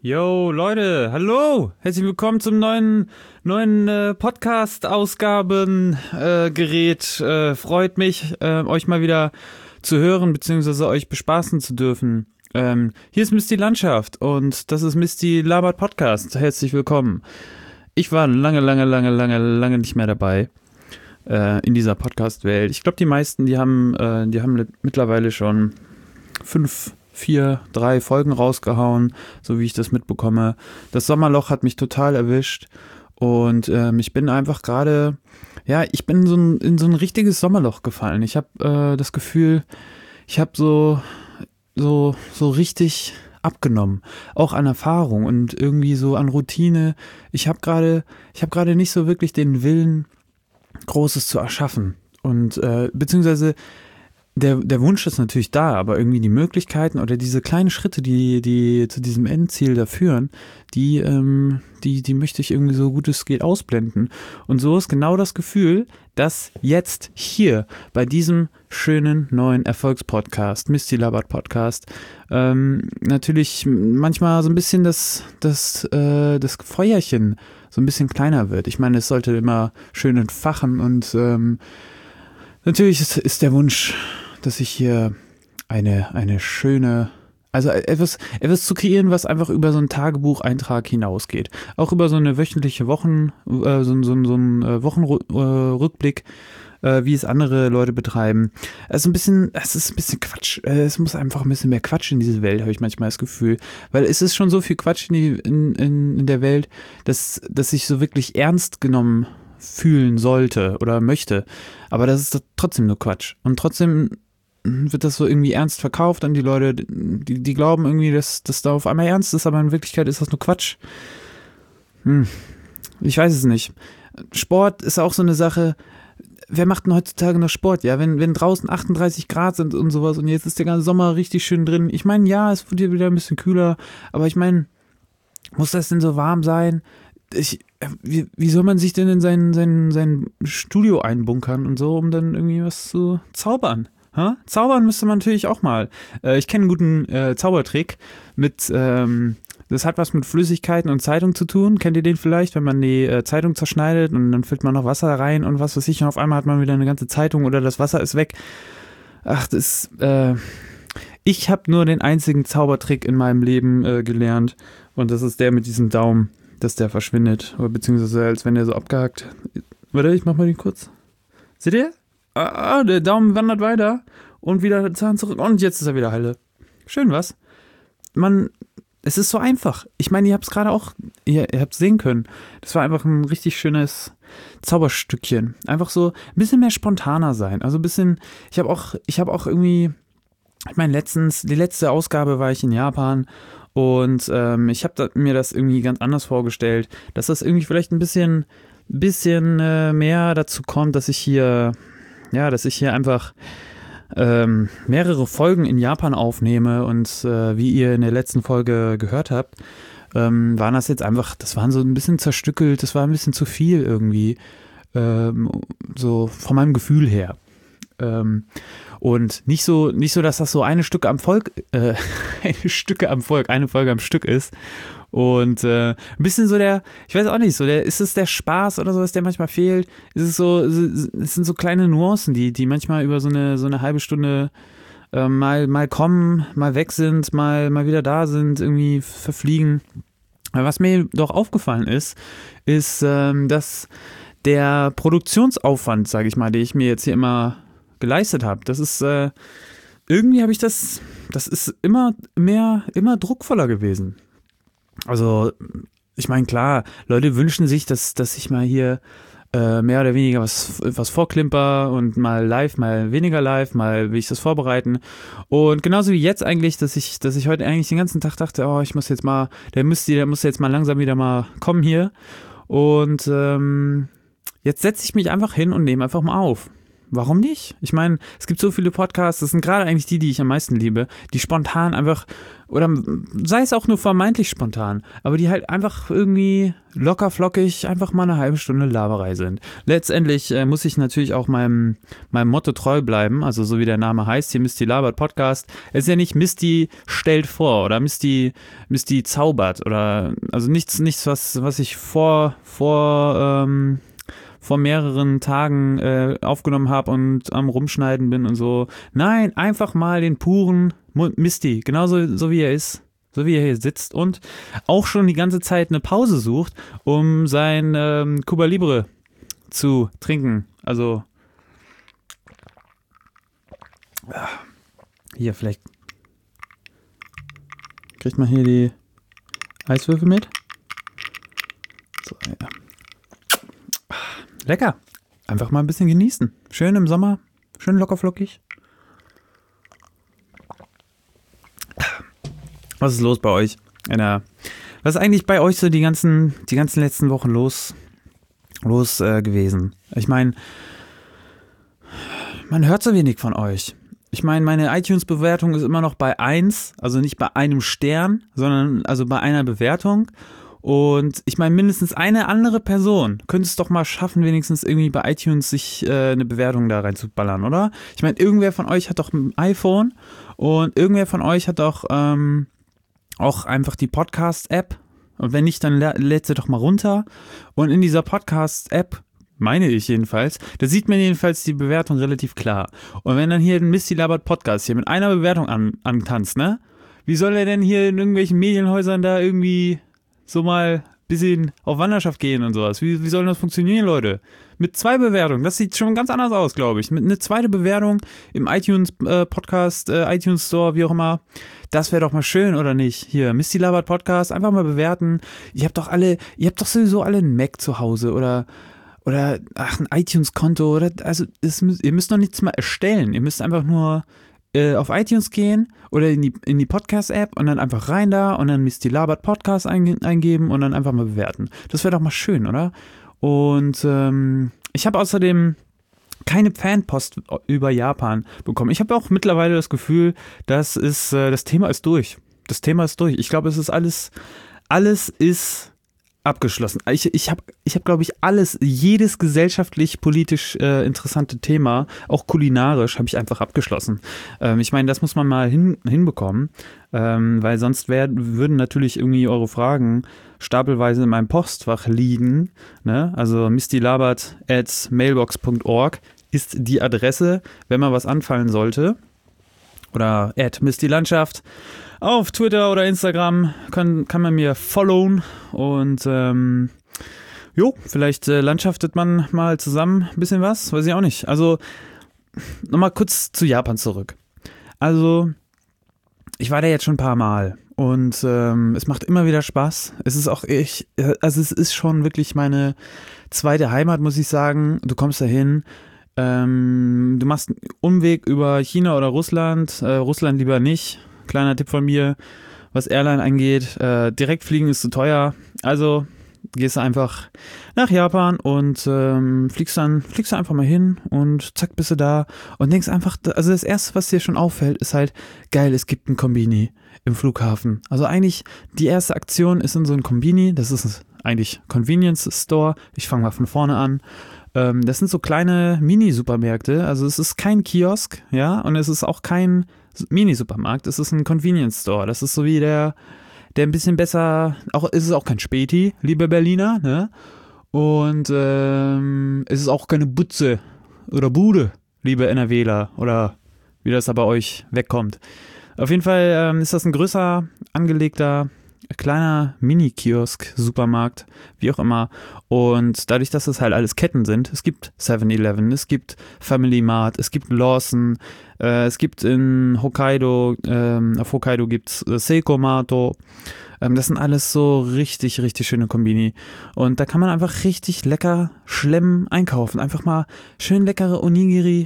Yo, Leute, hallo! Herzlich willkommen zum neuen Podcast-Ausgaben-Gerät. Freut mich, euch mal wieder zu hören, beziehungsweise euch bespaßen zu dürfen. Hier ist Misty Landschaft und das ist Misty Labert Podcast. Herzlich willkommen. Ich war lange nicht mehr dabei in dieser Podcast-Welt. Ich glaube, die meisten, die haben mittlerweile schon 3 Folgen rausgehauen, so wie ich das mitbekomme. Das Sommerloch hat mich total erwischt und ich bin einfach gerade, ich bin in so ein richtiges Sommerloch gefallen. Ich habe das Gefühl, ich habe so richtig abgenommen, auch an Erfahrung und irgendwie so an Routine. Ich habe gerade nicht so wirklich den Willen, Großes zu erschaffen und beziehungsweise der Wunsch ist natürlich da, aber irgendwie die Möglichkeiten oder diese kleinen Schritte, die zu diesem Endziel da führen, die möchte ich irgendwie so gut es geht ausblenden. Und so ist genau das Gefühl, dass jetzt hier bei diesem schönen neuen Erfolgspodcast, Misty Labert Podcast, natürlich manchmal so ein bisschen das Feuerchen so ein bisschen kleiner wird. Ich meine, es sollte immer schön entfachen und natürlich ist der Wunsch, dass ich hier eine schöne, also etwas zu kreieren, was einfach über so einen Tagebucheintrag hinausgeht. Auch über so eine wöchentliche Wochenrückblick, wie es andere Leute betreiben. Es ist ein bisschen Quatsch. Es muss einfach ein bisschen mehr Quatsch in diese Welt, habe ich manchmal das Gefühl. Weil es ist schon so viel Quatsch in der Welt, dass ich so wirklich ernst genommen fühlen sollte oder möchte. Aber das ist trotzdem nur Quatsch. Und trotzdem wird das so irgendwie ernst verkauft an die Leute, die glauben irgendwie, dass das da auf einmal ernst ist, aber in Wirklichkeit ist das nur Quatsch. Ich weiß es nicht. Sport ist auch so eine Sache. Wer macht denn heutzutage noch Sport? Ja, wenn draußen 38 Grad sind und sowas und jetzt ist der ganze Sommer richtig schön drin. Ich meine, ja, es wird hier wieder ein bisschen kühler, aber ich meine, muss das denn so warm sein? Wie soll man sich denn in sein Studio einbunkern und so, um dann irgendwie was zu zaubern? Zaubern müsste man natürlich auch mal. Ich kenne einen guten Zaubertrick das hat was mit Flüssigkeiten und Zeitung zu tun. Kennt ihr den vielleicht, wenn man die Zeitung zerschneidet und dann füllt man noch Wasser rein und was weiß ich und auf einmal hat man wieder eine ganze Zeitung oder das Wasser ist weg. Ich habe nur den einzigen Zaubertrick in meinem Leben gelernt und das ist der mit diesem Daumen, dass der verschwindet, oder beziehungsweise als wenn der so abgehakt. Warte, ich mach mal den kurz. Seht ihr? Der Daumen wandert weiter und wieder der Zahn zurück und jetzt ist er wieder heile. Schön, was? Es ist so einfach. Ich meine, ihr habt es gerade auch, ihr habt es sehen können. Das war einfach ein richtig schönes Zauberstückchen. Einfach so ein bisschen mehr spontaner sein. Also ein bisschen, ich habe auch irgendwie, ich meine, die letzte Ausgabe war ich in Japan und ich habe mir das irgendwie ganz anders vorgestellt, dass das irgendwie vielleicht ein bisschen mehr dazu kommt, dass ich hier einfach mehrere Folgen in Japan aufnehme und wie ihr in der letzten Folge gehört habt, waren das jetzt einfach, das waren so ein bisschen zerstückelt, das war ein bisschen zu viel irgendwie, so von meinem Gefühl her. Und nicht so, dass das so eine Folge am Stück ist. Und ein bisschen so ich weiß auch nicht, ist es der Spaß oder sowas, der manchmal fehlt? Es sind so kleine Nuancen, die manchmal über so eine halbe Stunde mal kommen, mal weg sind, mal wieder da sind, irgendwie verfliegen. Aber was mir doch aufgefallen ist, dass der Produktionsaufwand, sage ich mal, den ich mir jetzt hier immer geleistet habe, das ist irgendwie habe ich das ist immer druckvoller gewesen. Also, ich meine, klar, Leute wünschen sich, dass ich mal hier mehr oder weniger was vorklimper und mal live, mal weniger live, mal will ich das vorbereiten. Und genauso wie jetzt eigentlich, dass ich heute eigentlich den ganzen Tag dachte, oh, ich muss jetzt mal, der muss jetzt mal langsam wieder mal kommen hier. Und jetzt setze ich mich einfach hin und nehme einfach mal auf. warum nicht? Ich meine, es gibt so viele Podcasts, das sind gerade eigentlich die ich am meisten liebe, die spontan einfach, oder sei es auch nur vermeintlich spontan, aber die halt einfach irgendwie locker flockig einfach mal eine halbe Stunde Laberei sind. Letztendlich muss ich natürlich auch meinem Motto treu bleiben, also so wie der Name heißt, hier Misty labert Podcast. Es ist ja nicht Misty stellt vor oder Misty zaubert oder also nichts was ich vor mehreren Tagen aufgenommen habe und am Rumschneiden bin und so. Nein, einfach mal den puren Misty, genauso so wie er ist, so wie er hier sitzt und auch schon die ganze Zeit eine Pause sucht, um sein Cuba Libre zu trinken. Also hier, vielleicht kriegt man hier die Eiswürfel mit. So, ja. Lecker. Einfach mal ein bisschen genießen. Schön im Sommer. Schön lockerflockig. Was ist los bei euch? Was ist eigentlich bei euch so die ganzen letzten Wochen los gewesen? Ich meine, man hört so wenig von euch. Ich meine, meine iTunes-Bewertung ist immer noch bei 1, also nicht bei einem Stern, sondern also bei einer Bewertung. Und ich meine, mindestens eine andere Person könnte es doch mal schaffen, wenigstens irgendwie bei iTunes sich eine Bewertung da reinzuballern, oder? Ich meine, irgendwer von euch hat doch ein iPhone und irgendwer von euch hat doch auch einfach die Podcast-App. Und wenn nicht, dann lädt sie doch mal runter. Und in dieser Podcast-App, meine ich jedenfalls, da sieht man jedenfalls die Bewertung relativ klar. Und wenn dann hier ein Misty labert Podcast hier mit einer Bewertung antanzt, ne? Wie soll er denn hier in irgendwelchen Medienhäusern da irgendwie so mal ein bisschen auf Wanderschaft gehen und sowas? Wie soll das funktionieren, Leute? Mit 2 Bewertungen, das sieht schon ganz anders aus, glaube ich. Mit einer zweiten Bewertung im iTunes Podcast, iTunes Store, wie auch immer. Das wäre doch mal schön, oder nicht? Hier, Misty labert Podcast, einfach mal bewerten. Ihr habt doch sowieso alle einen Mac zu Hause oder ein iTunes-Konto oder also ihr müsst noch nichts mal erstellen. Ihr müsst einfach nur auf iTunes gehen oder in die Podcast-App und dann einfach rein da und dann Misty labert Podcast eingeben und dann einfach mal bewerten. Das wäre doch mal schön, oder? Und ich habe außerdem keine Fanpost über Japan bekommen. Ich habe auch mittlerweile das Gefühl, das Thema ist durch. Das Thema ist durch. Ich glaube, es ist alles ist abgeschlossen. Ich hab, glaube ich, jedes gesellschaftlich-politisch interessante Thema, auch kulinarisch, habe ich einfach abgeschlossen. Ich meine, das muss man mal hinbekommen, weil sonst würden natürlich irgendwie eure Fragen stapelweise in meinem Postfach liegen. Ne? Also mistylabert@mailbox.org ist die Adresse, wenn mal was anfallen sollte. Oder @mistylandschaft. Auf Twitter oder Instagram kann man mir followen und vielleicht landschaftet man mal zusammen ein bisschen was, weiß ich auch nicht. Also nochmal kurz zu Japan zurück. Also ich war da jetzt schon ein paar Mal und es macht immer wieder Spaß. Es ist schon wirklich meine zweite Heimat, muss ich sagen. Du kommst da hin. Du machst einen Umweg über China oder Russland. Russland lieber nicht. Kleiner Tipp von mir, was Airline angeht. Direktfliegen ist zu teuer. Also gehst du einfach nach Japan und fliegst du einfach mal hin und zack, bist du da und denkst einfach, also das Erste, was dir schon auffällt, ist halt, geil, es gibt ein Kombini im Flughafen. Also eigentlich die erste Aktion ist in so ein Kombini, das ist eigentlich Convenience Store. Ich fange mal von vorne an. Das sind so kleine Mini-Supermärkte, also es ist kein Kiosk, ja, und es ist auch kein Mini-Supermarkt, es ist ein Convenience Store. Das ist so wie der ein bisschen besser, ist es auch kein Späti, liebe Berliner, ne? Und es ist auch keine Butze oder Bude, liebe NRWler, oder wie das da bei euch wegkommt. Auf jeden Fall ist das ein größer angelegter kleiner Mini-Kiosk, Supermarkt, wie auch immer. Und dadurch, dass es halt alles Ketten sind, es gibt 7-Eleven, es gibt Family Mart, es gibt Lawson, es gibt in Hokkaido, auf Hokkaido gibt es Seikomato. Das sind alles so richtig, richtig schöne Kombini. Und da kann man einfach richtig lecker schlemmen einkaufen. Einfach mal schön leckere Onigiri,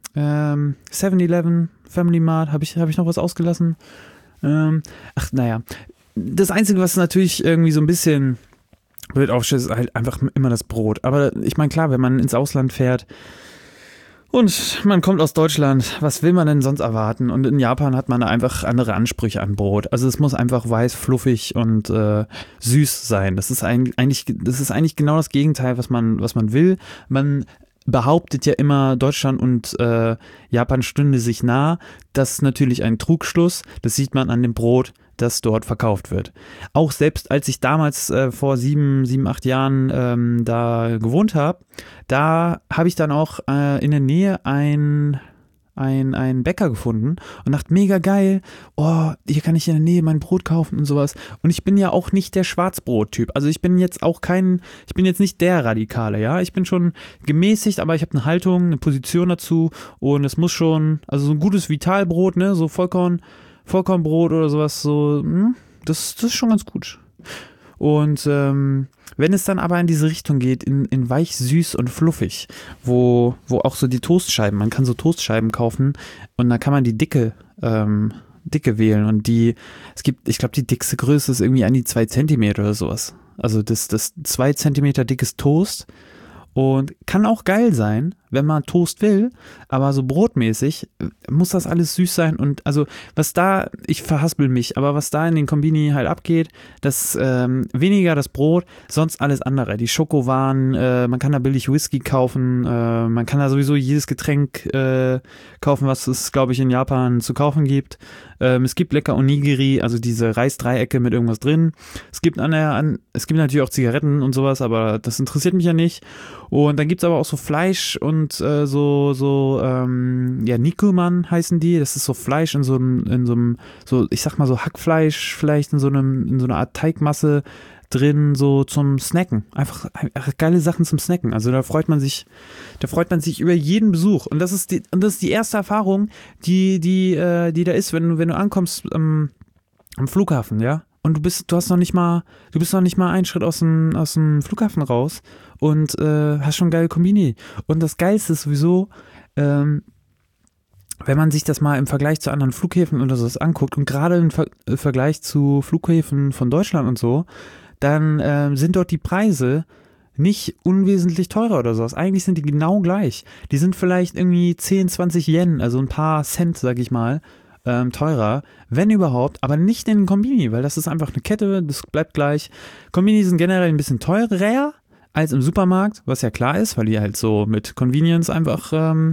7-Eleven, Family Mart, hab ich noch was ausgelassen? Das Einzige, was natürlich irgendwie so ein bisschen blöd aufsteht, ist halt einfach immer das Brot. Aber ich meine, klar, wenn man ins Ausland fährt, Und man kommt aus Deutschland, was will man denn sonst erwarten? Und in Japan hat man einfach andere Ansprüche an Brot. Also es muss einfach weiß, fluffig und süß sein. Das ist eigentlich genau das Gegenteil, was man will. Man behauptet ja immer, Deutschland und Japan stünde sich nah. Das ist natürlich ein Trugschluss. Das sieht man an dem Brot, das dort verkauft wird. Auch selbst als ich damals vor 8 Jahren da gewohnt habe, da habe ich dann auch in der Nähe einen Bäcker gefunden und dachte, mega geil, oh, hier kann ich in der Nähe mein Brot kaufen und sowas. Und ich bin ja auch nicht der Schwarzbrot-Typ. Also ich bin jetzt nicht der Radikale, ja. Ich bin schon gemäßigt, aber ich habe eine Haltung, eine Position dazu und es muss schon, also so ein gutes Vitalbrot, ne, so Vollkornbrot oder sowas, so, das ist schon ganz gut. Und wenn es dann aber in diese Richtung geht, in weich, süß und fluffig, wo auch so die Toastscheiben, man kann so Toastscheiben kaufen und da kann man die Dicke wählen und ich glaube, die dickste Größe ist irgendwie an die 2 Zentimeter oder sowas. Also das 2 Zentimeter dickes Toast und kann auch geil sein, wenn man Toast will, aber so brotmäßig muss das alles süß sein und also ich verhaspel mich, aber was da in den Kombini halt abgeht, das weniger das Brot, sonst alles andere. Die Schokowaren, man kann da billig Whisky kaufen, man kann da sowieso jedes Getränk kaufen, was es, glaube ich, in Japan zu kaufen gibt. Es gibt lecker Onigiri, also diese Reisdreiecke mit irgendwas drin. Es gibt natürlich auch Zigaretten und sowas, aber das interessiert mich ja nicht. Und dann gibt es aber auch so Fleisch und Nikuman heißen die. Das ist so Fleisch in so einem, so, ich sag mal so Hackfleisch vielleicht in so einer Art Teigmasse drin, so zum Snacken. Einfach geile Sachen zum Snacken. Also da freut man sich über jeden Besuch. Und das ist die erste Erfahrung, die da ist, wenn du ankommst am Flughafen, ja. Und du bist noch nicht mal einen Schritt aus dem Flughafen raus und hast schon geile Kombini. Und das Geilste ist sowieso, wenn man sich das mal im Vergleich zu anderen Flughäfen oder so anguckt und gerade im Vergleich zu Flughäfen von Deutschland und so, dann sind dort die Preise nicht unwesentlich teurer oder sowas. Eigentlich sind die genau gleich. Die sind vielleicht irgendwie 10, 20 Yen, also ein paar Cent, sag ich mal, teurer, wenn überhaupt, aber nicht in den Kombini, weil das ist einfach eine Kette, das bleibt gleich. Kombini sind generell ein bisschen teurer als im Supermarkt, was ja klar ist, weil die halt so mit Convenience einfach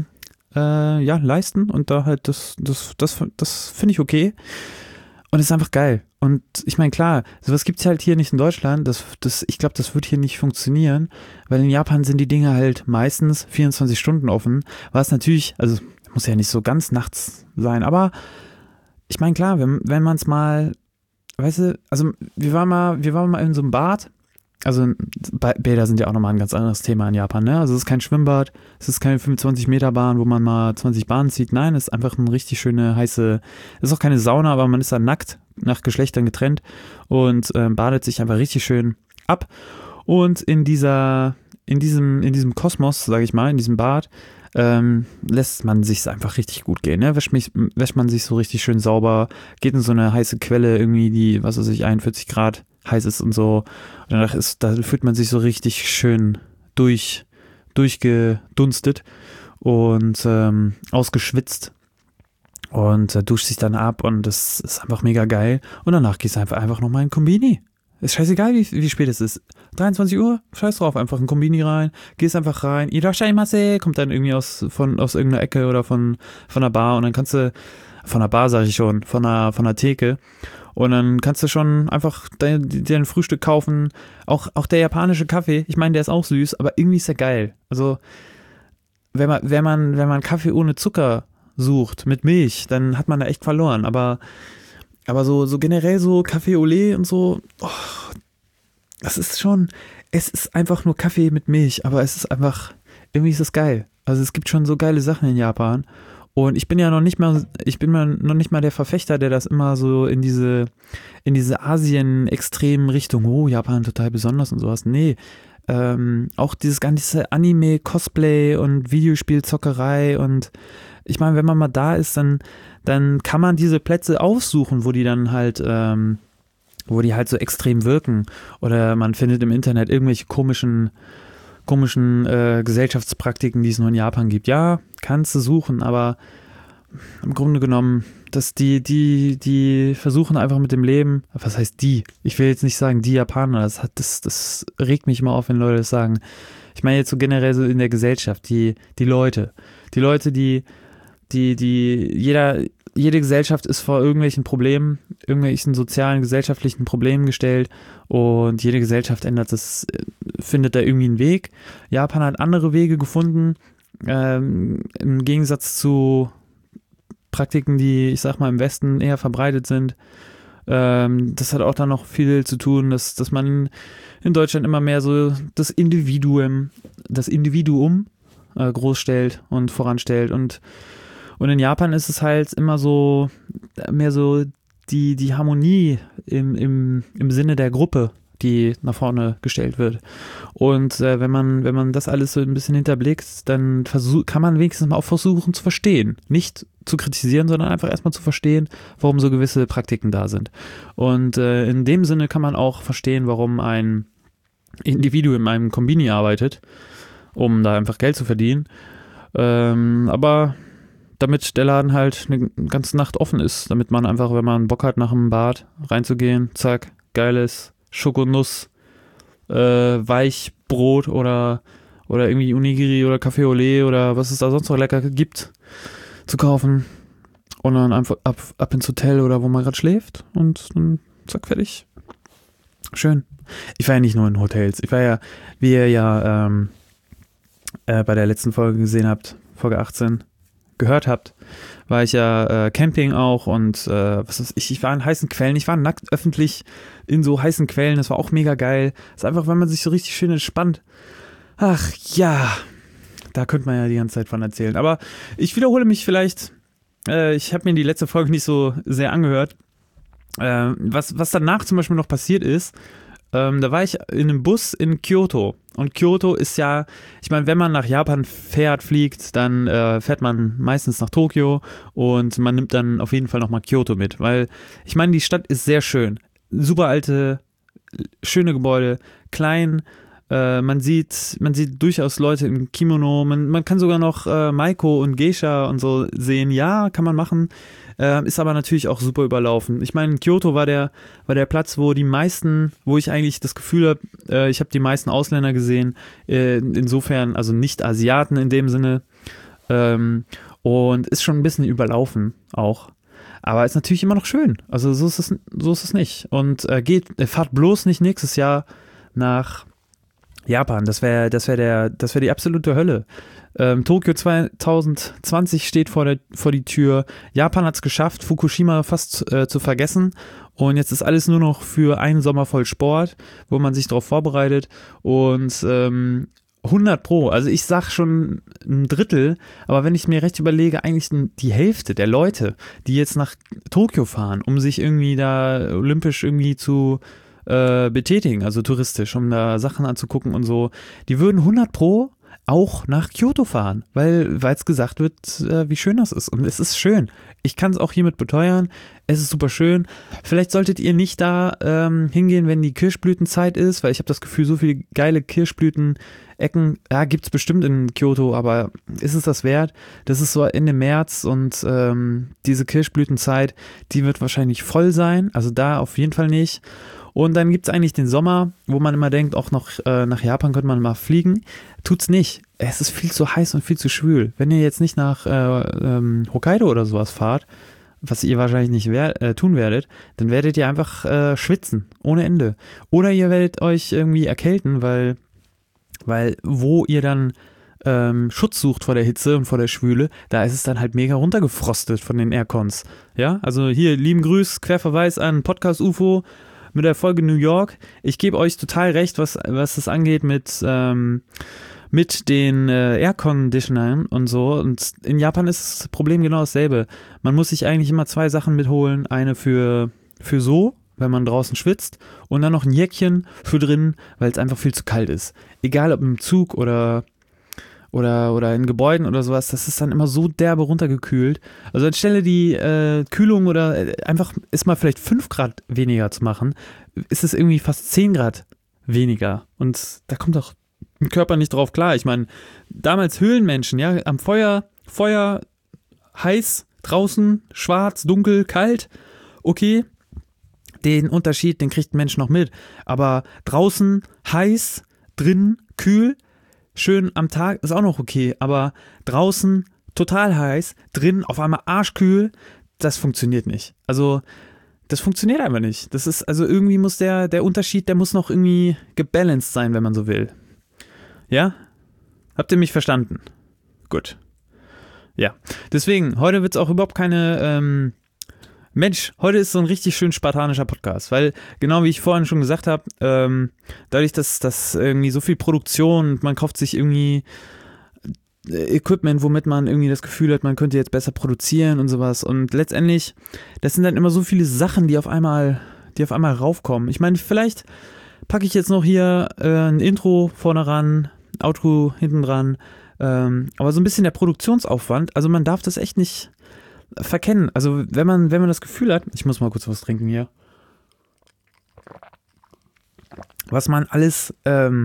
leisten und da halt das finde ich okay und es ist einfach geil. Und ich meine, klar, sowas gibt es halt hier nicht in Deutschland, ich glaube, das wird hier nicht funktionieren, weil in Japan sind die Dinge halt meistens 24 Stunden offen, was natürlich, also muss ja nicht so ganz nachts sein, aber ich meine, klar, wenn man es mal, weißt du, also wir waren mal in so einem Bad, also Bäder sind ja auch nochmal ein ganz anderes Thema in Japan, ne? Also es ist kein Schwimmbad, es ist keine 25-Meter-Bahn, wo man mal 20 Bahnen zieht, nein, es ist einfach eine richtig schöne, heiße, es ist auch keine Sauna, aber man ist da nackt, nach Geschlechtern getrennt und badet sich einfach richtig schön ab und in diesem Kosmos, sage ich mal, in diesem Bad, lässt man sich einfach richtig gut gehen, ne? Wäscht man sich so richtig schön sauber, geht in so eine heiße Quelle irgendwie, die, was weiß ich, 41 Grad heiß ist und so. Und da fühlt man sich so richtig schön durchgedunstet und ausgeschwitzt und duscht sich dann ab und das ist einfach mega geil. Und danach gehst du einfach nochmal in Kombini. Ist scheißegal, wie spät es ist. 23 Uhr, scheiß drauf, einfach in Kombini rein, gehst einfach rein, irashaimase, kommt dann irgendwie aus irgendeiner Ecke oder von der Bar und dann kannst du, von der Bar sage ich schon, von der Theke und dann kannst du schon einfach dein Frühstück kaufen, auch der japanische Kaffee, ich meine, der ist auch süß, aber irgendwie ist der geil. Also, wenn man Kaffee ohne Zucker sucht, mit Milch, dann hat man da echt verloren, aber so generell so Kaffee au lait und so, es ist einfach nur Kaffee mit Milch, aber es ist einfach, irgendwie ist es geil. Also es gibt schon so geile Sachen in Japan und ich bin noch nicht mal der Verfechter, der das immer so in diese Asien-extremen Richtung, oh, Japan total besonders und sowas. Nee, auch dieses ganze Anime, Cosplay und Videospielzockerei und ich meine, wenn man mal da ist, dann kann man diese Plätze aufsuchen, wo die halt so extrem wirken. Oder man findet im Internet irgendwelche komischen komischen Gesellschaftspraktiken, die es nur in Japan gibt. Ja, kannst du suchen, aber im Grunde genommen, dass die versuchen einfach mit dem Leben, was heißt die? Ich will jetzt nicht sagen die Japaner, das regt mich immer auf, wenn Leute das sagen. Ich meine jetzt so generell so in der Gesellschaft, die Leute, jede Gesellschaft ist vor irgendwelchen Problemen, irgendwelchen sozialen, gesellschaftlichen Problemen gestellt und jede Gesellschaft findet da irgendwie einen Weg. Japan hat andere Wege gefunden, im Gegensatz zu Praktiken, die, ich sag mal, im Westen eher verbreitet sind. Das hat auch dann noch viel zu tun, dass man in Deutschland immer mehr so das Individuum groß stellt und voranstellt und in Japan ist es halt immer so mehr so die Harmonie im Sinne der Gruppe, die nach vorne gestellt wird. Und wenn man das alles so ein bisschen hinterblickt, dann kann man wenigstens mal auch versuchen zu verstehen. Nicht zu kritisieren, sondern einfach erstmal zu verstehen, warum so gewisse Praktiken da sind. Und in dem Sinne kann man auch verstehen, warum ein Individuum in einem Konbini arbeitet, um da einfach Geld zu verdienen. Aber damit der Laden halt eine ganze Nacht offen ist, damit man einfach, wenn man Bock hat, nach dem Bad reinzugehen, zack, geiles Schokonuss, Weichbrot oder irgendwie Onigiri oder Café au lait oder was es da sonst noch lecker gibt, zu kaufen und dann einfach ab ins Hotel oder wo man gerade schläft und dann zack, fertig. Schön. Ich war ja nicht nur in Hotels, ich war ja, wie ihr ja bei der letzten Folge gesehen habt, Folge 18, gehört habt, war ich ja Camping auch und ich war in heißen Quellen, ich war nackt öffentlich in so heißen Quellen, das war auch mega geil. Das ist einfach, wenn man sich so richtig schön entspannt. Ach ja, da könnte man ja die ganze Zeit von erzählen. Aber ich wiederhole mich vielleicht, ich habe mir die letzte Folge nicht so sehr angehört. Was danach zum Beispiel noch passiert ist, da war ich in einem Bus in Kyoto. Und Kyoto ist ja, ich meine, wenn man nach Japan fliegt, dann fährt man meistens nach Tokio und man nimmt dann auf jeden Fall nochmal Kyoto mit. Weil, ich meine, die Stadt ist sehr schön. Super alte, schöne Gebäude, klein. Man sieht durchaus Leute im Kimono. Man kann sogar noch Maiko und Geisha und so sehen. Ja, kann man machen. Ist aber natürlich auch super überlaufen. Ich meine, Kyoto war der Platz, wo ich eigentlich das Gefühl habe, ich habe die meisten Ausländer gesehen, insofern, also nicht Asiaten in dem Sinne, und ist schon ein bisschen überlaufen auch. Aber ist natürlich immer noch schön. Also so ist es nicht. Und fahrt bloß nicht nächstes Jahr nach Japan. Das wäre die absolute Hölle. Tokio 2020 steht vor die Tür. Japan hat es geschafft, Fukushima fast zu vergessen. Und jetzt ist alles nur noch für einen Sommer voll Sport, wo man sich darauf vorbereitet. Und 100%, also ich sag schon ein Drittel, aber wenn ich mir recht überlege, eigentlich die Hälfte der Leute, die jetzt nach Tokio fahren, um sich irgendwie da olympisch irgendwie zu betätigen, also touristisch, um da Sachen anzugucken und so, die würden 100% auch nach Kyoto fahren, weil es gesagt wird, wie schön das ist. Und es ist schön. Ich kann es auch hiermit beteuern. Es ist super schön. Vielleicht solltet ihr nicht da hingehen, wenn die Kirschblütenzeit ist, weil ich habe das Gefühl, so viele geile Kirschblütenecken, ja, gibt es bestimmt in Kyoto, aber ist es das wert? Das ist so Ende März und diese Kirschblütenzeit, die wird wahrscheinlich voll sein. Also da auf jeden Fall nicht. Und dann gibt es eigentlich den Sommer, wo man immer denkt, auch noch nach Japan könnte man mal fliegen. Tut's nicht. Es ist viel zu heiß und viel zu schwül. Wenn ihr jetzt nicht nach Hokkaido oder sowas fahrt, was ihr wahrscheinlich nicht tun werdet, dann werdet ihr einfach schwitzen, ohne Ende. Oder ihr werdet euch irgendwie erkälten, weil wo ihr dann Schutz sucht vor der Hitze und vor der Schwüle, da ist es dann halt mega runtergefrostet von den Aircons. Ja, also hier, lieben Grüß, Querverweis an Podcast UFO mit der Folge New York. Ich gebe euch total recht, was das angeht mit den Air-Conditionern und so. Und in Japan ist das Problem genau dasselbe. Man muss sich eigentlich immer 2 Sachen mitholen. Eine für so, wenn man draußen schwitzt, und dann noch ein Jäckchen für drin, weil es einfach viel zu kalt ist. Egal ob im Zug oder in Gebäuden oder sowas, das ist dann immer so derbe runtergekühlt. Also anstelle die Kühlung oder einfach ist mal vielleicht 5 Grad weniger zu machen, ist es irgendwie fast 10 Grad weniger. Und da kommt doch im Körper nicht drauf klar. Ich meine, damals Höhlenmenschen, ja, am Feuer, heiß, draußen, schwarz, dunkel, kalt, okay, den Unterschied, den kriegt ein Mensch noch mit. Aber draußen heiß, drinnen kühl, schön am Tag, ist auch noch okay. Aber draußen total heiß, drinnen auf einmal arschkühl, das funktioniert nicht. Also, das funktioniert einfach nicht. Das ist, also irgendwie muss der Unterschied, der muss noch irgendwie gebalanced sein, wenn man so will. Ja? Habt ihr mich verstanden? Gut. Ja. Deswegen, heute wird es auch überhaupt keine, heute ist so ein richtig schön spartanischer Podcast, weil genau wie ich vorhin schon gesagt habe, dadurch, dass irgendwie so viel Produktion, man kauft sich irgendwie Equipment, womit man irgendwie das Gefühl hat, man könnte jetzt besser produzieren und sowas. Und letztendlich, das sind dann immer so viele Sachen, die auf einmal raufkommen. Ich meine, vielleicht packe ich jetzt noch hier ein Intro vorne ran, Outro hinten dran, aber so ein bisschen der Produktionsaufwand, also man darf das echt nicht verkennen. Also wenn man das Gefühl hat, ich muss mal kurz was trinken hier, was man alles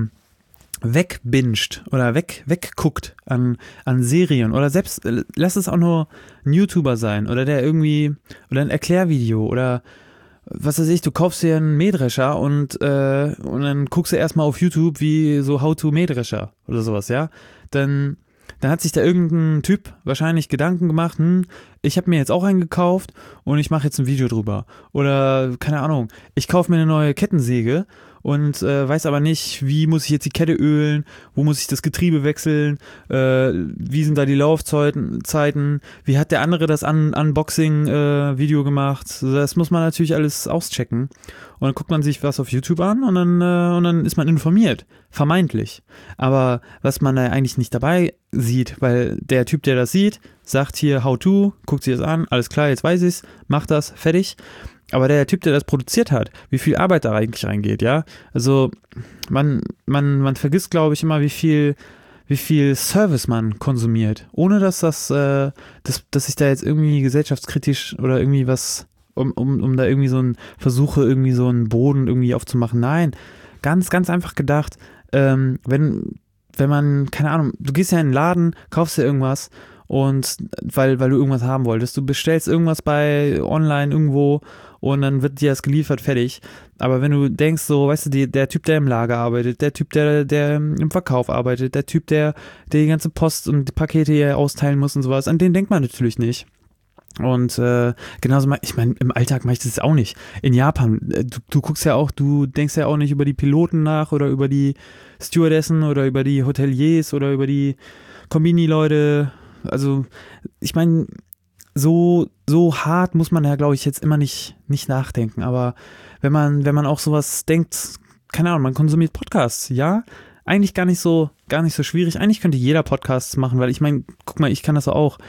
wegbinged oder wegguckt an Serien oder selbst, lass es auch nur ein YouTuber sein oder der irgendwie, oder ein Erklärvideo oder was weiß ich, du kaufst dir einen Mähdrescher und dann guckst du erstmal auf YouTube wie so How-to-Mähdrescher oder sowas, ja, dann hat sich da irgendein Typ wahrscheinlich Gedanken gemacht, ich habe mir jetzt auch einen gekauft und ich mache jetzt ein Video drüber. Oder, keine Ahnung, ich kaufe mir eine neue Kettensäge und weiß aber nicht, wie muss ich jetzt die Kette ölen, wo muss ich das Getriebe wechseln, wie sind da die Laufzeiten, wie hat der andere das Unboxing-Video gemacht. Das muss man natürlich alles auschecken. Und dann guckt man sich was auf YouTube an und dann ist man informiert, vermeintlich. Aber was man da eigentlich nicht dabei sieht, weil der Typ, der das sieht, sagt hier How to, guckt sich das an, alles klar, jetzt weiß ich's, mach das, fertig. Aber der Typ, der das produziert hat, wie viel Arbeit da eigentlich reingeht, ja. Also man vergisst, glaube ich, immer, wie viel Service man konsumiert, ohne dass dass ich da jetzt irgendwie gesellschaftskritisch oder irgendwie was, um da irgendwie so versuche, irgendwie so einen Boden irgendwie aufzumachen. Nein, ganz, ganz einfach gedacht, wenn man, keine Ahnung, du gehst ja in den Laden, kaufst dir irgendwas und weil du irgendwas haben wolltest, du bestellst irgendwas bei online irgendwo und dann wird dir das geliefert, fertig. Aber wenn du denkst so, weißt du, der Typ, der im Lager arbeitet, der Typ, der im Verkauf arbeitet, der Typ, der die ganze Post und die Pakete hier austeilen muss und sowas, an den denkt man natürlich nicht. Und genauso, ich meine, im Alltag mache ich das auch nicht. In Japan, du guckst ja auch, du denkst ja auch nicht über die Piloten nach oder über die Stewardessen oder über die Hoteliers oder über die Kombini-Leute. Also, ich meine, so hart muss man ja, glaube ich, jetzt immer nicht nachdenken. Aber wenn man auch sowas denkt, keine Ahnung, man konsumiert Podcasts, ja, eigentlich gar nicht so schwierig. Eigentlich könnte jeder Podcasts machen, weil ich meine, guck mal, ich kann das auch.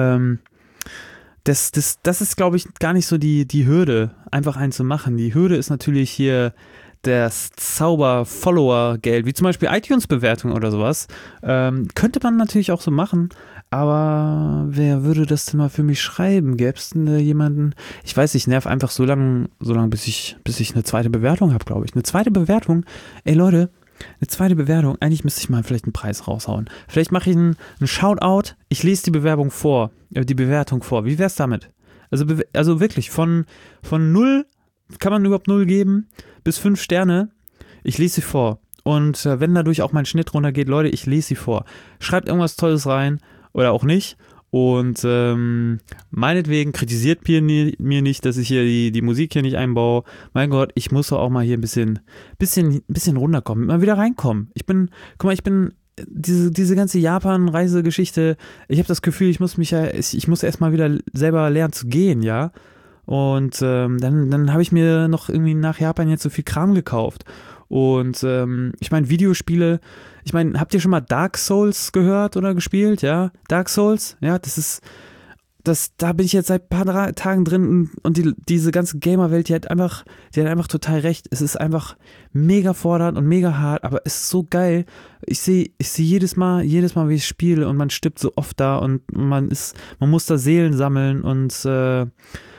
Das ist, glaube ich, gar nicht so die Hürde, einfach einen zu machen. Die Hürde ist natürlich hier das Zauber-Follower-Geld, wie zum Beispiel iTunes-Bewertung oder sowas. Könnte man natürlich auch so machen, aber wer würde das denn mal für mich schreiben? Gäbe es denn jemanden? Ich weiß, ich nerv einfach so lange, bis ich eine zweite Bewertung habe, glaube ich. Eine zweite Bewertung? Ey Leute, eine zweite Bewertung, eigentlich müsste ich mal vielleicht einen Preis raushauen. Vielleicht mache ich einen Shoutout, ich lese die Bewertung vor. Wie wär's damit? Also wirklich, von 0, kann man überhaupt 0 geben, bis 5 Sterne, ich lese sie vor. Und wenn dadurch auch mein Schnitt runtergeht, Leute, ich lese sie vor. Schreibt irgendwas Tolles rein oder auch nicht. Und meinetwegen kritisiert mir nicht, dass ich hier die Musik hier nicht einbaue. Mein Gott, ich muss doch auch mal hier ein bisschen runterkommen, mal wieder reinkommen. Ich bin diese ganze Japan-Reisegeschichte, ich habe das Gefühl, ich muss erst mal wieder selber lernen zu gehen, ja. Und dann habe ich mir noch irgendwie nach Japan jetzt so viel Kram gekauft. Und ich meine, Videospiele, habt ihr schon mal Dark Souls gehört oder gespielt? Ja, Dark Souls, ja, da bin ich jetzt seit ein paar Tagen drin und diese ganze Gamer-Welt, die hat einfach total recht. Es ist einfach mega fordernd und mega hart, aber es ist so geil. Ich sehe jedes Mal, wie ich spiele und man stirbt so oft da und man muss da Seelen sammeln und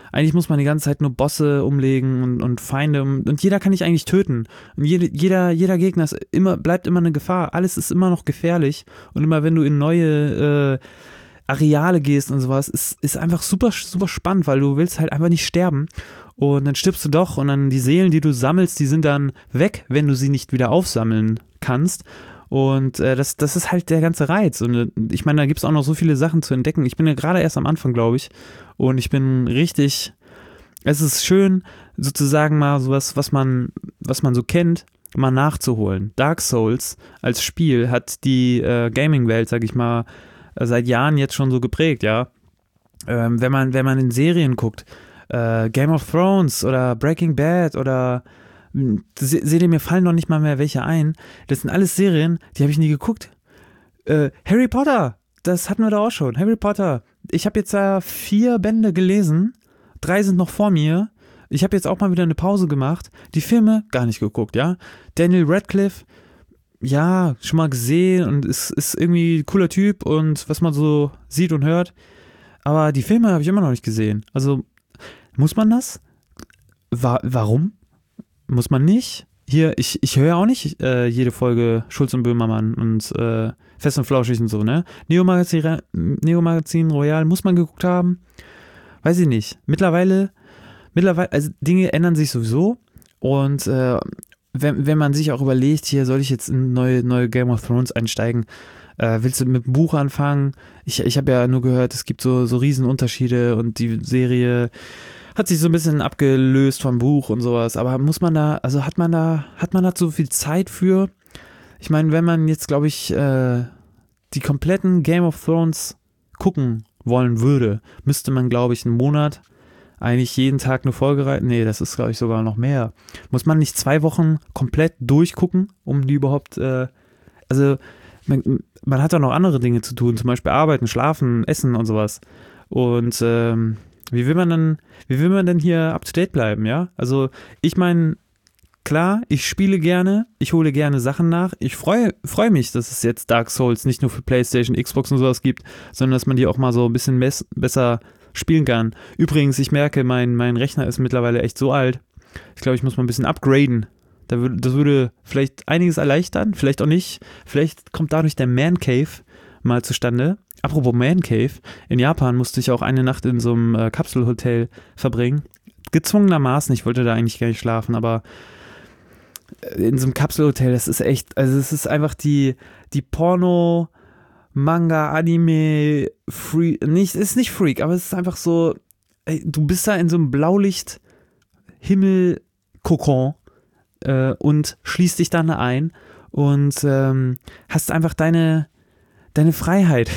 eigentlich muss man die ganze Zeit nur Bosse umlegen und Feinde und jeder kann dich eigentlich töten. Und jeder Gegner bleibt immer eine Gefahr. Alles ist immer noch gefährlich. Und immer wenn du in neue Areale gehst und sowas, ist einfach super, super spannend, weil du willst halt einfach nicht sterben. Und dann stirbst du doch und dann die Seelen, die du sammelst, die sind dann weg, wenn du sie nicht wieder aufsammeln kannst. Und das ist halt der ganze Reiz. Und ich meine, da gibt es auch noch so viele Sachen zu entdecken. Ich bin ja gerade erst am Anfang, glaube ich. Und ich bin richtig. Es ist schön, sozusagen mal sowas, was man so kennt, mal nachzuholen. Dark Souls als Spiel hat die Gaming-Welt, sag ich mal, seit Jahren jetzt schon so geprägt, ja. Wenn man in Serien guckt, Game of Thrones oder Breaking Bad oder seht ihr, mir fallen noch nicht mal mehr welche ein. Das sind alles Serien, die habe ich nie geguckt. Harry Potter, das hatten wir da auch schon. Harry Potter, ich habe jetzt 4 Bände gelesen, 3 sind noch vor mir. Ich habe jetzt auch mal wieder eine Pause gemacht. Die Filme gar nicht geguckt, ja. Daniel Radcliffe, ja, schon mal gesehen und ist irgendwie ein cooler Typ und was man so sieht und hört. Aber die Filme habe ich immer noch nicht gesehen. Also, muss man das? Warum? Muss man nicht? Hier, ich höre auch nicht jede Folge Schulz und Böhmermann und Fest und Flauschig und so, ne? Neo-Magazin Royal muss man geguckt haben. Weiß ich nicht. Mittlerweile, also Dinge ändern sich sowieso und wenn man sich auch überlegt, hier soll ich jetzt in neue Game of Thrones einsteigen, willst du mit dem Buch anfangen? Ich habe ja nur gehört, es gibt so Riesenunterschiede und die Serie hat sich so ein bisschen abgelöst vom Buch und sowas, aber muss man da, also hat man da so viel Zeit für? Ich meine, wenn man jetzt, glaube ich, die kompletten Game of Thrones gucken wollen würde, müsste man, glaube ich, einen Monat eigentlich jeden Tag eine Folge rein. Nee, das ist, glaube ich, sogar noch mehr. Muss man nicht 2 Wochen komplett durchgucken, um die überhaupt, also man hat doch noch andere Dinge zu tun, zum Beispiel arbeiten, schlafen, essen und sowas. Und wie will man denn hier up to date bleiben, ja? Also ich meine, klar, ich spiele gerne, ich hole gerne Sachen nach. Ich freue mich, dass es jetzt Dark Souls nicht nur für PlayStation, Xbox und sowas gibt, sondern dass man die auch mal so ein bisschen besser spielen kann. Übrigens, ich merke, mein Rechner ist mittlerweile echt so alt. Ich glaube, ich muss mal ein bisschen upgraden. Das würde vielleicht einiges erleichtern, vielleicht auch nicht. Vielleicht kommt dadurch der Man Cave mal zustande. Apropos Man Cave, in Japan musste ich auch eine Nacht in so einem Kapselhotel verbringen. Gezwungenermaßen, ich wollte da eigentlich gar nicht schlafen, aber in so einem Kapselhotel, das ist echt, also es ist einfach die Porno, Manga, Anime, ist nicht Freak, aber es ist einfach so, ey, du bist da in so einem Blaulicht-Himmel-Kokon und schließt dich dann ein und hast einfach deine Freiheit.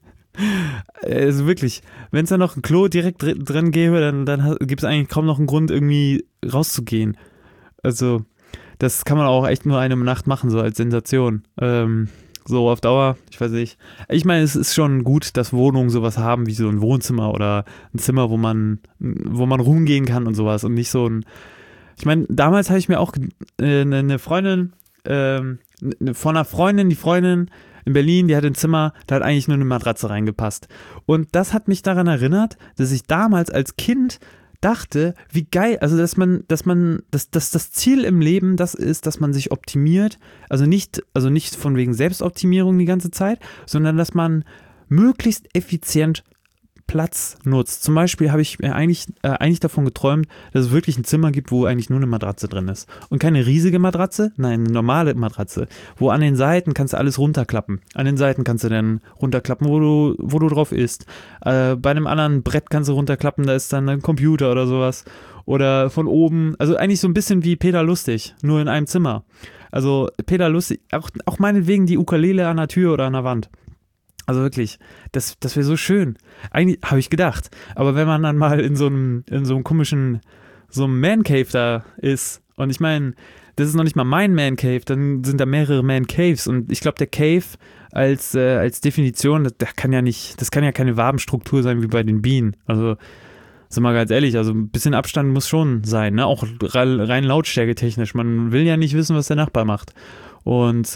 Also wirklich, wenn es da noch ein Klo direkt drin gäbe, dann gibt es eigentlich kaum noch einen Grund, irgendwie rauszugehen. Also, das kann man auch echt nur eine Nacht machen, so als Sensation. So auf Dauer, ich weiß nicht. Ich meine, es ist schon gut, dass Wohnungen sowas haben wie so ein Wohnzimmer oder ein Zimmer, wo man rumgehen kann und sowas und nicht so ein. Ich meine, damals habe ich mir auch eine Freundin, von einer Freundin, die Freundin in Berlin, die hat ein Zimmer, da hat eigentlich nur eine Matratze reingepasst. Und das hat mich daran erinnert, dass ich damals als Kind dachte, wie geil, also dass das Ziel im Leben das ist, dass man sich optimiert, also nicht von wegen Selbstoptimierung die ganze Zeit, sondern dass man möglichst effizient Platz nutzt. Zum Beispiel habe ich mir eigentlich davon geträumt, dass es wirklich ein Zimmer gibt, wo eigentlich nur eine Matratze drin ist. Und keine riesige Matratze, nein, eine normale Matratze, wo an den Seiten kannst du alles runterklappen. An den Seiten kannst du dann runterklappen, wo du drauf isst. Bei einem anderen Brett kannst du runterklappen, da ist dann ein Computer oder sowas. Oder von oben, also eigentlich so ein bisschen wie Peter Lustig, nur in einem Zimmer. Also Peter Lustig, auch meinetwegen die Ukulele an der Tür oder an der Wand. Also wirklich, das wäre so schön. Eigentlich habe ich gedacht. Aber wenn man dann mal in so einem komischen, so einem Man Cave da ist, und ich meine, das ist noch nicht mal mein Man Cave, dann sind da mehrere Man Caves. Und ich glaube, der Cave als Definition, das kann ja keine Wabenstruktur sein wie bei den Bienen. Also, sind wir ganz ehrlich, also ein bisschen Abstand muss schon sein, ne? Auch rein lautstärketechnisch. Man will ja nicht wissen, was der Nachbar macht. Und,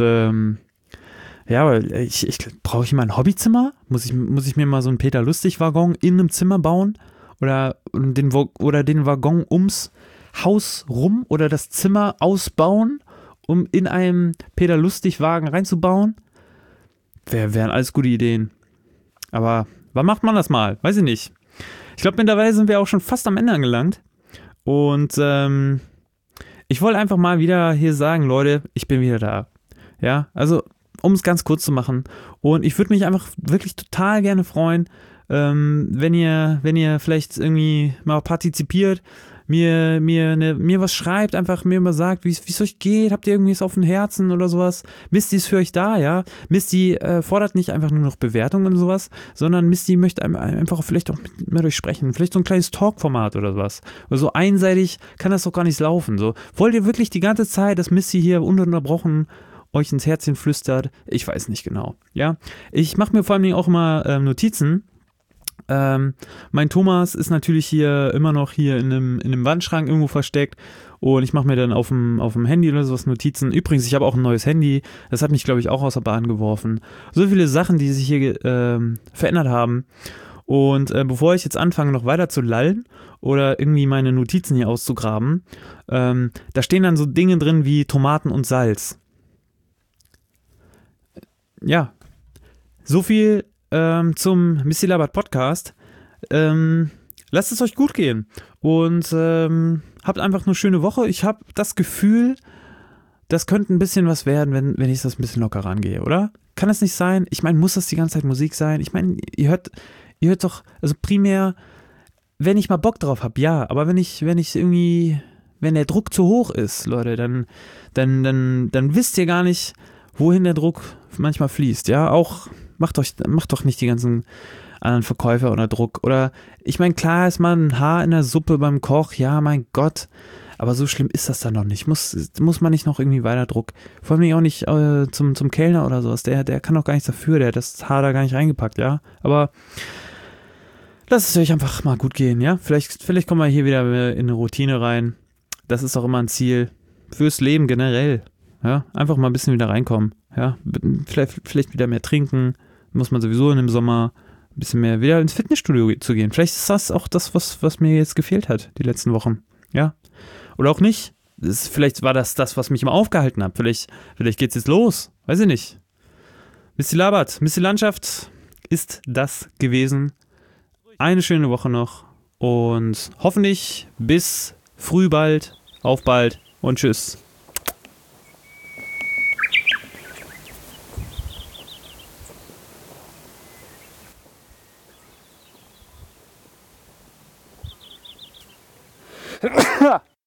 ja, aber brauche ich mal ein Hobbyzimmer? Muss ich mir mal so einen Peter-Lustig-Waggon in einem Zimmer bauen oder den Waggon ums Haus rum oder das Zimmer ausbauen, um in einem Peter Lustig-Wagen reinzubauen. Wären alles gute Ideen. Aber wann macht man das mal? Weiß ich nicht. Ich glaube, mittlerweile sind wir auch schon fast am Ende angelangt. Und ich wollte einfach mal wieder hier sagen, Leute, ich bin wieder da. Ja, also um es ganz kurz zu machen. Und ich würde mich einfach wirklich total gerne freuen, wenn ihr vielleicht irgendwie mal partizipiert, mir was schreibt, einfach mir mal sagt, wie es euch geht, habt ihr irgendwie es auf dem Herzen oder sowas. Misty ist für euch da, ja. Misty fordert nicht einfach nur noch Bewertungen und sowas, sondern Misty möchte einfach vielleicht auch mit euch sprechen. Vielleicht so ein kleines Talk-Format oder sowas. Oder so einseitig kann das doch gar nicht laufen. So, wollt ihr wirklich die ganze Zeit, dass Misty hier ununterbrochen euch ins Herzchen flüstert? Ich weiß nicht genau, ja. Ich mache mir vor allem auch immer Notizen. Mein Thomas ist natürlich hier immer noch hier in einem Wandschrank irgendwo versteckt und ich mache mir dann auf dem Handy oder sowas Notizen. Übrigens, ich habe auch ein neues Handy, das hat mich, glaube ich, auch aus der Bahn geworfen. So viele Sachen, die sich hier verändert haben. Und bevor ich jetzt anfange, noch weiter zu lallen oder irgendwie meine Notizen hier auszugraben, da stehen dann so Dinge drin wie Tomaten und Salz. Ja, so viel zum Misty Labert Podcast. Lasst es euch gut gehen und habt einfach eine schöne Woche. Ich habe das Gefühl, das könnte ein bisschen was werden, wenn ich das ein bisschen lockerer angehe, oder? Kann das nicht sein? Ich meine, muss das die ganze Zeit Musik sein? Ich meine, ihr hört doch, also primär, wenn ich mal Bock drauf habe, ja, aber wenn der Druck zu hoch ist, Leute, dann wisst ihr gar nicht, wohin der Druck manchmal fließt, ja, auch macht doch nicht die ganzen anderen Verkäufer unter Druck. Oder, ich meine, klar ist mal ein Haar in der Suppe beim Koch, ja, mein Gott, aber so schlimm ist das dann noch nicht. Muss man nicht noch irgendwie weiter Druck. Vor allem auch nicht zum Kellner oder sowas, der kann doch gar nichts dafür, der hat das Haar da gar nicht reingepackt, ja. Aber lasst es euch einfach mal gut gehen, ja. Vielleicht kommen wir hier wieder in eine Routine rein. Das ist auch immer ein Ziel fürs Leben generell. Ja, einfach mal ein bisschen wieder reinkommen. Ja, vielleicht wieder mehr trinken. Muss man sowieso in dem Sommer ein bisschen mehr wieder ins Fitnessstudio zu gehen. Vielleicht ist das auch das, was mir jetzt gefehlt hat, die letzten Wochen. Ja. Oder auch nicht. Vielleicht war das, was mich immer aufgehalten hat. Vielleicht geht's jetzt los. Weiß ich nicht. Misty Labert, Misty Landschaft ist das gewesen. Eine schöne Woche noch. Und hoffentlich bis früh bald. Auf bald und tschüss.